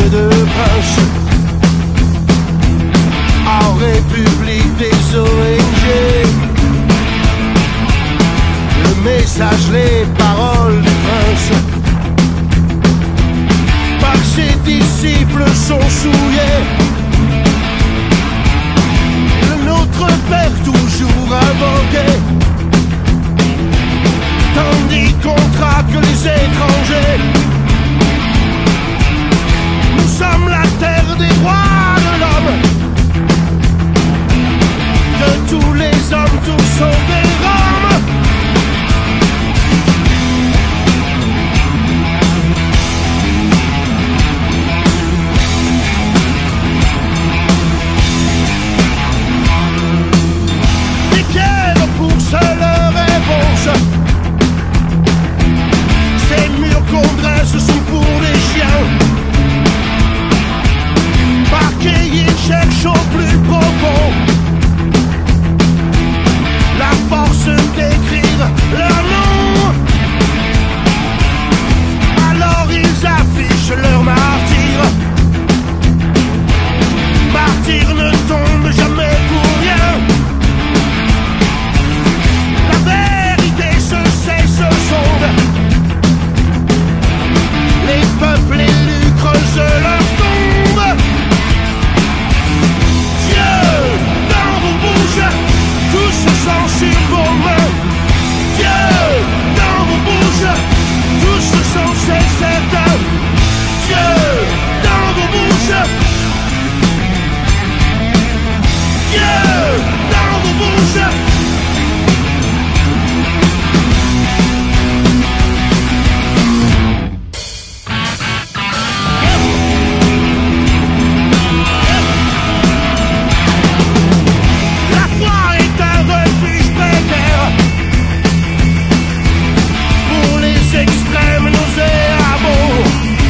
de princes en République des ONG. Le message, les paroles du prince par ses disciples sont souillés. Le Notre Père toujours invoqué, tandis qu'on traque les étrangers. Nous sommes la terre des rois de l'homme, de tous les hommes, tous sont des Roms. Des pierres pour seule réponse. Ces murs qu'on dresse sont pour les chiens. Parqués, ils cherchent au plus profond la force d'écrire leur nom. Alors ils affichent leur martyr. Martyr ne tombe jamais pour rien. La vérité se sait, se sonde. Les peuples élus creusent leur tombe. Dieu, dans vos bouches, tout se sent sur vos mains. Dieu, dans vos bouches, tout se sent, c'est certain. Dieu, dans vos bouches. Dieu, dans vos bouches. Extrême nauséabond.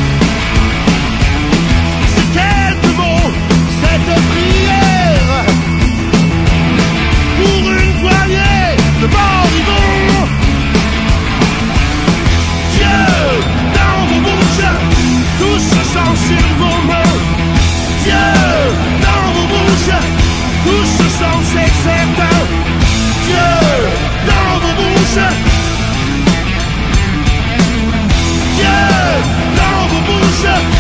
C'est quelques mots, cette prière pour une poignée de moribonds. Dieu, dans vos bouches, tout se sent sur vos mains. Dieu, dans vos bouches, tout se sent, c'est certain. Dieu, dans vos bouches. Dieu, dans vos bouches.